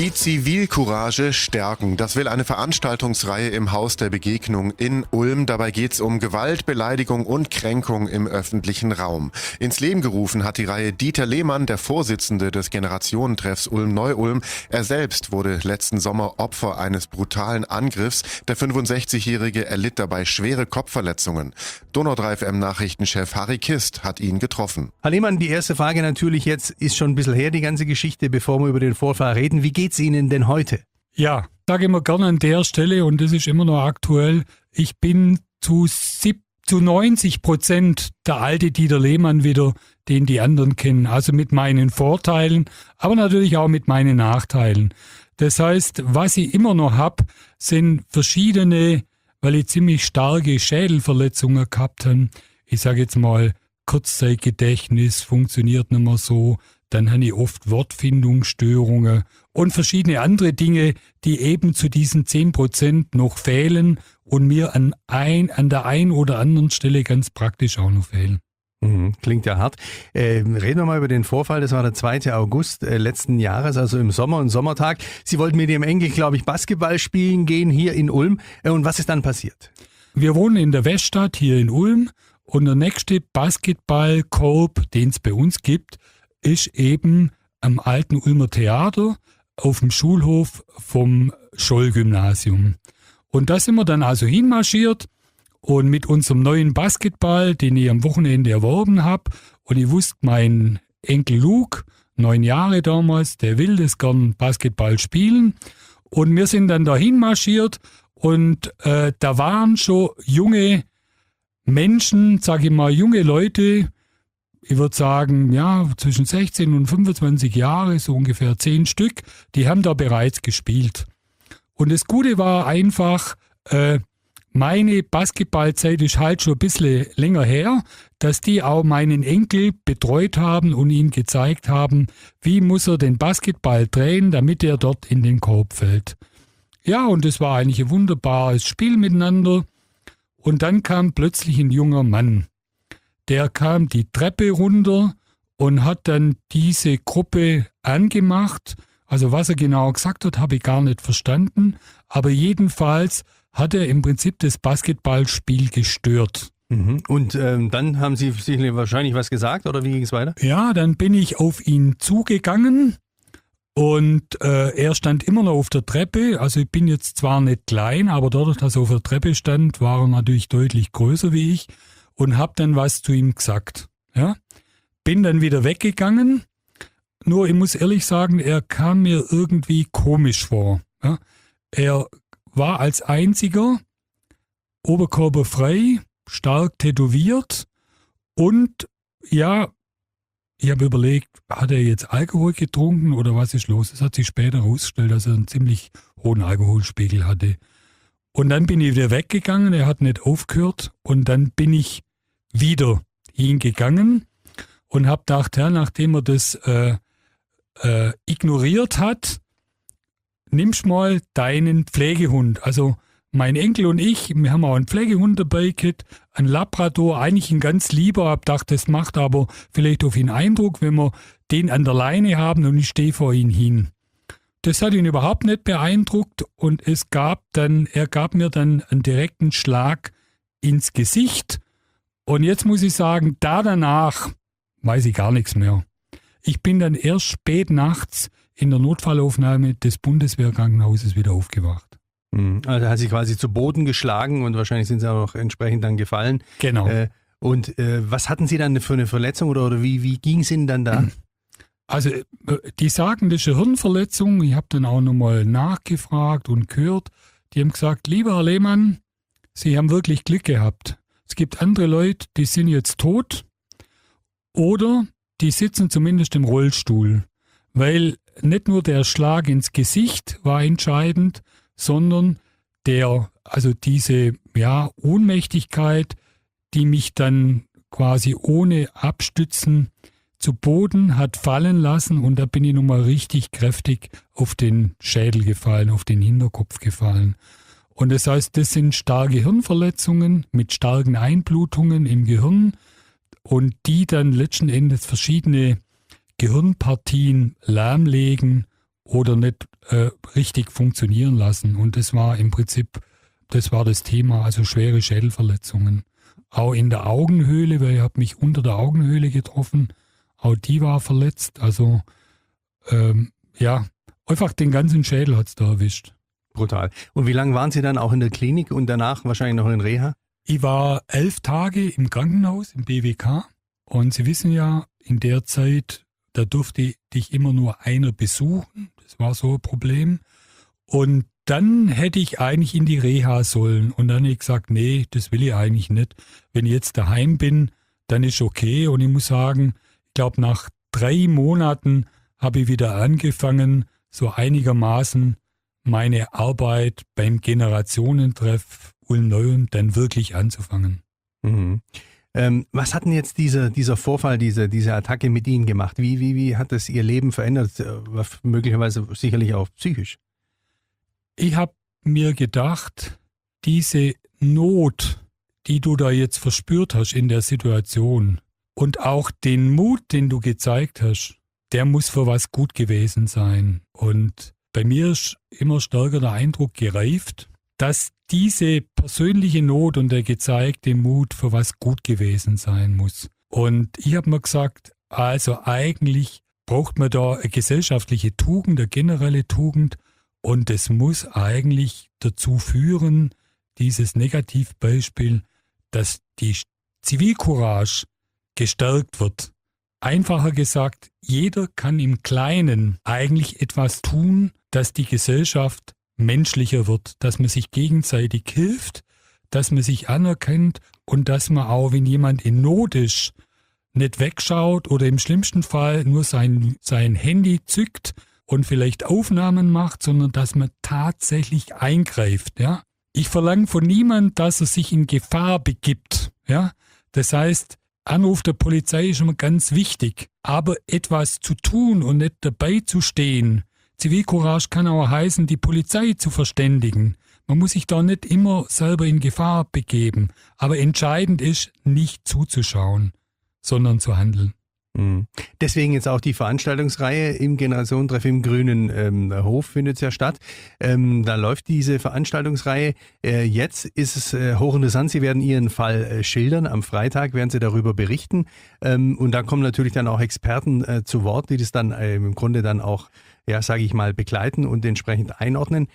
Die Zivilcourage stärken. Das will eine Veranstaltungsreihe im Haus der Begegnung in Ulm. Dabei geht es um Gewalt, Beleidigung und Kränkung im öffentlichen Raum. Ins Leben gerufen hat die Reihe Dieter Lehmann, der Vorsitzende des Generationentreffs Ulm-Neu-Ulm. Er selbst wurde letzten Sommer Opfer eines brutalen Angriffs. Der 65-Jährige erlitt dabei schwere Kopfverletzungen. Donau 3 FM-Nachrichtenchef Harry Kist hat ihn getroffen. Herr Lehmann, die erste Frage natürlich jetzt, ist schon ein bisschen her, die ganze Geschichte, bevor wir über den Vorfall reden. Wie geht's Ihnen denn heute? Ja, sage immer gerne an der Stelle, und das ist immer noch aktuell, ich bin zu 90% der alte Dieter Lehmann wieder, den die anderen kennen. Also mit meinen Vorteilen, aber natürlich auch mit meinen Nachteilen. Das heißt, was ich immer noch habe, sind verschiedene, weil ich ziemlich starke Schädelverletzungen gehabt habe. Ich sage jetzt mal, Kurzzeitgedächtnis funktioniert nicht mehr so. Dann habe ich oft Wortfindungsstörungen und verschiedene andere Dinge, die eben zu diesen 10% noch fehlen und mir an der einen oder anderen Stelle ganz praktisch auch noch fehlen. Klingt ja hart. Reden wir mal über den Vorfall. Das war der 2. August letzten Jahres, also im Sommer, ein Sommertag. Sie wollten mit Ihrem Enkel, glaube ich, Basketball spielen gehen hier in Ulm. Und was ist dann passiert? Wir wohnen in der Weststadt hier in Ulm und der nächste Basketballkorb, den es bei uns gibt, ist eben am alten Ulmer Theater auf dem Schulhof vom Scholl-Gymnasium. Und da sind wir dann also hinmarschiert und mit unserem neuen Basketball, den ich am Wochenende erworben habe, und ich wusste, mein Enkel Luke, 9 Jahre damals, der will das gern Basketball spielen. Und wir sind dann da hinmarschiert und da waren schon junge Menschen, sage ich mal, junge Leute, ich würde sagen, ja, zwischen 16 und 25 Jahre, so ungefähr 10 Stück, die haben da bereits gespielt. Und das Gute war einfach, meine Basketballzeit ist halt schon ein bisschen länger her, dass die auch meinen Enkel betreut haben und ihm gezeigt haben, wie muss er den Basketball drehen, damit er dort in den Korb fällt. Ja, und es war eigentlich ein wunderbares Spiel miteinander. Und dann kam plötzlich ein junger Mann. Der kam die Treppe runter und hat dann diese Gruppe angemacht. Also was er genau gesagt hat, habe ich gar nicht verstanden. Aber jedenfalls hat er im Prinzip das Basketballspiel gestört. Und dann haben Sie sich wahrscheinlich was gesagt, oder wie ging es weiter? Ja, dann bin ich auf ihn zugegangen und er stand immer noch auf der Treppe. Also ich bin jetzt zwar nicht klein, aber dadurch, dass er auf der Treppe stand, war er natürlich deutlich größer wie ich. Und habe dann was zu ihm gesagt. Ja? Bin dann wieder weggegangen. Nur ich muss ehrlich sagen, er kam mir irgendwie komisch vor. Ja? Er war als einziger oberkörperfrei, stark tätowiert und ja, ich habe überlegt, hat er jetzt Alkohol getrunken oder was ist los? Es hat sich später herausgestellt, dass er einen ziemlich hohen Alkoholspiegel hatte. Und dann bin ich wieder weggegangen, er hat nicht aufgehört und dann bin ich wieder hingegangen und habe gedacht, ja, nachdem er das ignoriert hat, nimmst mal deinen Pflegehund. Also mein Enkel und ich, wir haben auch einen Pflegehund dabei gehabt, einen Labrador, eigentlich ein ganz lieber, hab gedacht, das macht aber vielleicht auf ihn Eindruck, wenn wir den an der Leine haben und ich stehe vor ihn hin. Das hat ihn überhaupt nicht beeindruckt und er gab mir dann einen direkten Schlag ins Gesicht. Und jetzt muss ich sagen, danach weiß ich gar nichts mehr. Ich bin dann erst spät nachts in der Notfallaufnahme des Bundeswehrkrankenhauses wieder aufgewacht. Also hat sich quasi zu Boden geschlagen und wahrscheinlich sind Sie auch entsprechend dann gefallen. Genau. Und was hatten Sie dann für eine Verletzung oder wie ging es Ihnen dann da? Also die sagen, das ist eine Hirnverletzung. Ich habe dann auch nochmal nachgefragt und gehört. Die haben gesagt, lieber Herr Lehmann, Sie haben wirklich Glück gehabt. Es gibt andere Leute, die sind jetzt tot oder die sitzen zumindest im Rollstuhl. Weil nicht nur der Schlag ins Gesicht war entscheidend, sondern diese Ohnmächtigkeit, die mich dann quasi ohne Abstützen zu Boden hat fallen lassen und da bin ich nochmal richtig kräftig auf den Schädel gefallen, auf den Hinterkopf gefallen. Und das heißt, das sind starke Hirnverletzungen mit starken Einblutungen im Gehirn und die dann letzten Endes verschiedene Gehirnpartien lahmlegen oder nicht richtig funktionieren lassen. Und das war im Prinzip, das war das Thema, also schwere Schädelverletzungen. Auch in der Augenhöhle, weil ich habe mich unter der Augenhöhle getroffen, auch die war verletzt. Also einfach den ganzen Schädel hat es da erwischt. Brutal. Und wie lange waren Sie dann auch in der Klinik und danach wahrscheinlich noch in Reha? Ich war 11 Tage im Krankenhaus, im BWK. Und Sie wissen ja, in der Zeit, da durfte dich immer nur einer besuchen. Das war so ein Problem. Und dann hätte ich eigentlich in die Reha sollen. Und dann habe ich gesagt, nee, das will ich eigentlich nicht. Wenn ich jetzt daheim bin, dann ist okay. Und ich muss sagen, ich glaube, nach 3 Monaten habe ich wieder angefangen, so einigermaßen meine Arbeit beim Generationentreff Ulm-Neu-Ulm dann wirklich anzufangen. Mhm. Was hat denn jetzt dieser Vorfall, diese Attacke mit Ihnen gemacht? Wie hat das Ihr Leben verändert? Möglicherweise sicherlich auch psychisch. Ich habe mir gedacht, diese Not, die du da jetzt verspürt hast in der Situation und auch den Mut, den du gezeigt hast, der muss für was gut gewesen sein. Und bei mir ist immer stärker der Eindruck gereift, dass diese persönliche Not und der gezeigte Mut für was gut gewesen sein muss. Und ich habe mir gesagt, also eigentlich braucht man da eine gesellschaftliche Tugend, eine generelle Tugend, und es muss eigentlich dazu führen, dieses Negativbeispiel, dass die Zivilcourage gestärkt wird. Einfacher gesagt, jeder kann im Kleinen eigentlich etwas tun, dass die Gesellschaft menschlicher wird, dass man sich gegenseitig hilft, dass man sich anerkennt und dass man auch, wenn jemand in Not ist, nicht wegschaut oder im schlimmsten Fall nur sein Handy zückt und vielleicht Aufnahmen macht, sondern dass man tatsächlich eingreift. Ja? Ich verlange von niemandem, dass er sich in Gefahr begibt. Ja? Das heißt, Anruf der Polizei ist immer ganz wichtig, aber etwas zu tun und nicht dabei zu stehen. Zivilcourage kann auch heißen, die Polizei zu verständigen. Man muss sich da nicht immer selber in Gefahr begeben, aber entscheidend ist, nicht zuzuschauen, sondern zu handeln. Deswegen jetzt auch die Veranstaltungsreihe im Generationentreff im Grünen Hof findet ja statt. Da läuft diese Veranstaltungsreihe. Jetzt ist es hochinteressant. Sie werden Ihren Fall schildern. Am Freitag werden Sie darüber berichten. Und da kommen natürlich dann auch Experten zu Wort, die das dann im Grunde dann auch, ja, sage ich mal, begleiten und entsprechend einordnen.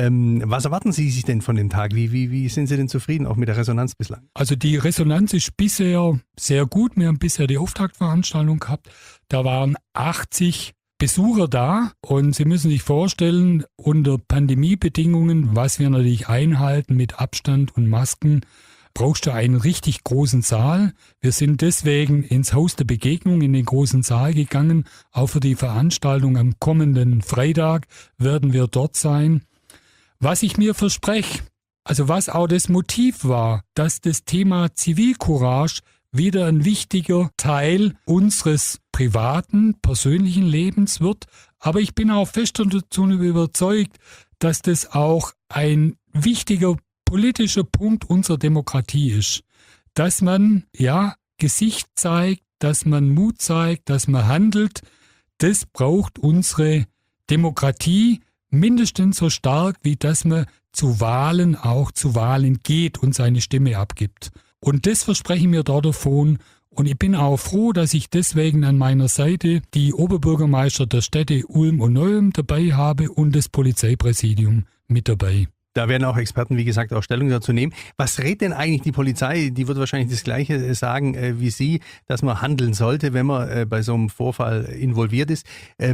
Was erwarten Sie sich denn von dem Tag? Wie sind Sie denn zufrieden, auch mit der Resonanz bislang? Also die Resonanz ist bisher sehr gut. Wir haben bisher die Auftaktveranstaltung gehabt. Da waren 80 Besucher da und Sie müssen sich vorstellen, unter Pandemiebedingungen, was wir natürlich einhalten mit Abstand und Masken, brauchst du einen richtig großen Saal. Wir sind deswegen ins Haus der Begegnung in den großen Saal gegangen. Auch für die Veranstaltung am kommenden Freitag werden wir dort sein. Was ich mir verspreche, also was auch das Motiv war, dass das Thema Zivilcourage wieder ein wichtiger Teil unseres privaten, persönlichen Lebens wird. Aber ich bin auch fest davon überzeugt, dass das auch ein wichtiger politischer Punkt unserer Demokratie ist, dass man Gesicht zeigt, dass man Mut zeigt, dass man handelt. Das braucht unsere Demokratie mindestens so stark, wie dass man zu Wahlen geht und seine Stimme abgibt. Und das verspreche ich mir da davon. Und ich bin auch froh, dass ich deswegen an meiner Seite die Oberbürgermeister der Städte Ulm und Neu-Ulm dabei habe und das Polizeipräsidium mit dabei. Da werden auch Experten, wie gesagt, auch Stellung dazu nehmen. Was rät denn eigentlich die Polizei? Die wird wahrscheinlich das Gleiche sagen wie Sie, dass man handeln sollte, wenn man bei so einem Vorfall involviert ist.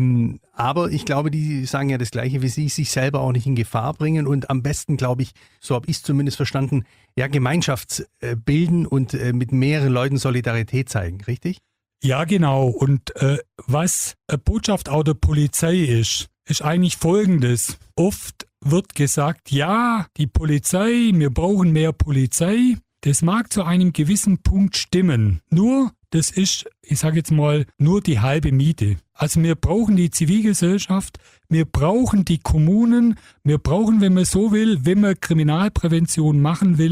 Aber ich glaube, die sagen ja das Gleiche wie Sie, sich selber auch nicht in Gefahr bringen und am besten, glaube ich, so habe ich es zumindest verstanden, ja, Gemeinschaftsbilden und mit mehreren Leuten Solidarität zeigen, richtig? Ja, genau. Und was eine Botschaft auch der Polizei ist eigentlich Folgendes. Oft wird gesagt, ja, die Polizei, wir brauchen mehr Polizei. Das mag zu einem gewissen Punkt stimmen. Nur, das ist, ich sage jetzt mal, nur die halbe Miete. Also wir brauchen die Zivilgesellschaft, wir brauchen die Kommunen, wir brauchen, wenn man so will, wenn man Kriminalprävention machen will,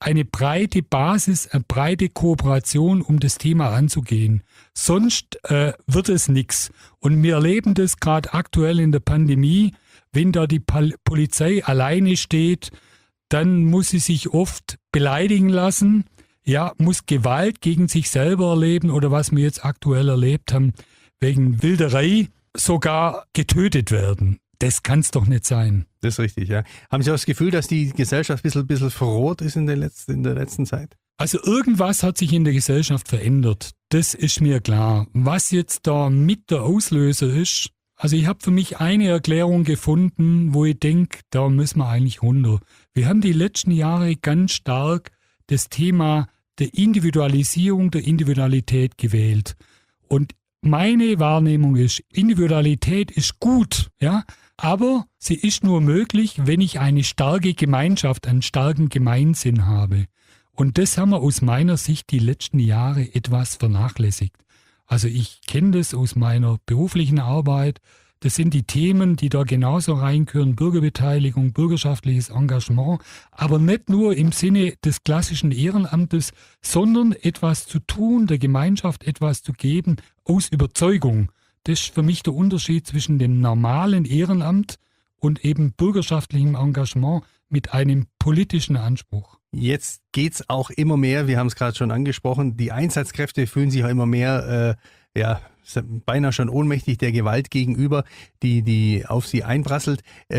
eine breite Basis, eine breite Kooperation, um das Thema anzugehen. Sonst wird es nichts. Und wir erleben das gerade aktuell in der Pandemie. Wenn da die Polizei alleine steht, dann muss sie sich oft beleidigen lassen, ja, muss Gewalt gegen sich selber erleben oder was wir jetzt aktuell erlebt haben, wegen Wilderei sogar getötet werden. Das kann es doch nicht sein. Das ist richtig, ja. Haben Sie auch das Gefühl, dass die Gesellschaft ein bisschen verroht ist in der letzten Zeit? Also irgendwas hat sich in der Gesellschaft verändert. Das ist mir klar. Was jetzt da mit der Auslöser ist, also ich habe für mich eine Erklärung gefunden, wo ich denke, da müssen wir eigentlich runter. Wir haben die letzten Jahre ganz stark das Thema der Individualisierung, der Individualität gewählt. Und meine Wahrnehmung ist, Individualität ist gut, ja, aber sie ist nur möglich, wenn ich eine starke Gemeinschaft, einen starken Gemeinsinn habe. Und das haben wir aus meiner Sicht die letzten Jahre etwas vernachlässigt. Also ich kenne das aus meiner beruflichen Arbeit. Das sind die Themen, die da genauso reingehören, Bürgerbeteiligung, bürgerschaftliches Engagement, aber nicht nur im Sinne des klassischen Ehrenamtes, sondern etwas zu tun, der Gemeinschaft etwas zu geben, aus Überzeugung. Das ist für mich der Unterschied zwischen dem normalen Ehrenamt und eben bürgerschaftlichem Engagement mit einem politischen Anspruch. Jetzt geht's auch immer mehr, wir haben es gerade schon angesprochen, die Einsatzkräfte fühlen sich auch immer mehr, beinahe schon ohnmächtig der Gewalt gegenüber, die auf sie einprasselt.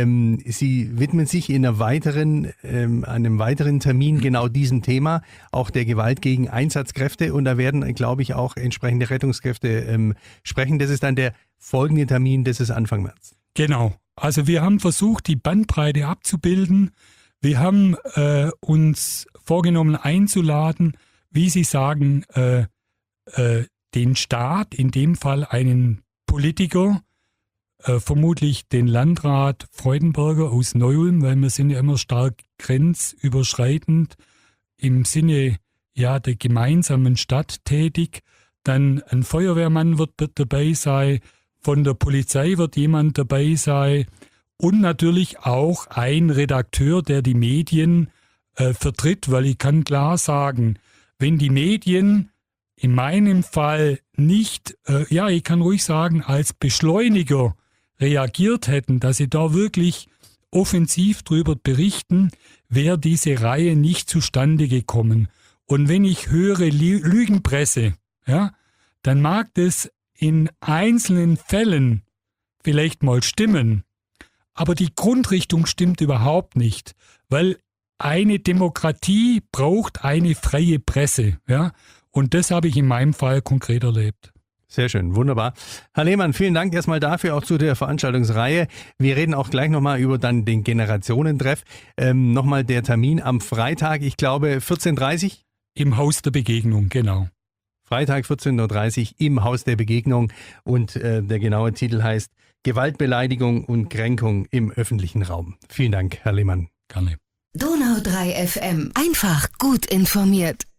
Sie widmen sich in einem weiteren Termin genau diesem Thema, auch der Gewalt gegen Einsatzkräfte. Und da werden, glaube ich, auch entsprechende Rettungskräfte sprechen. Das ist dann der folgende Termin, das ist Anfang März. Genau. Also wir haben versucht, die Bandbreite abzubilden. Wir haben uns vorgenommen einzuladen, wie Sie sagen, den Staat, in dem Fall einen Politiker, vermutlich den Landrat Freudenberger aus Neu-Ulm, weil wir sind ja immer stark grenzüberschreitend im Sinne der gemeinsamen Stadt tätig. Dann ein Feuerwehrmann wird dabei sein, von der Polizei wird jemand dabei sein und natürlich auch ein Redakteur, der die Medien vertritt, weil ich kann klar sagen, wenn die Medien in meinem Fall nicht, ich kann ruhig sagen, als Beschleuniger reagiert hätten, dass sie da wirklich offensiv drüber berichten, wäre diese Reihe nicht zustande gekommen. Und wenn ich höre Lügenpresse, dann mag das in einzelnen Fällen vielleicht mal stimmen, aber die Grundrichtung stimmt überhaupt nicht, weil eine Demokratie braucht eine freie Presse, Und das habe ich in meinem Fall konkret erlebt. Sehr schön, wunderbar. Herr Lehmann, vielen Dank erstmal dafür, auch zu der Veranstaltungsreihe. Wir reden auch gleich nochmal über dann den Generationentreff. Nochmal der Termin am Freitag, ich glaube 14.30 Uhr? Im Haus der Begegnung, genau. Freitag 14.30 Uhr im Haus der Begegnung und der genaue Titel heißt Gewalt, Beleidigung und Kränkung im öffentlichen Raum. Vielen Dank, Herr Lehmann. Gerne. Donau 3 FM. Einfach gut informiert.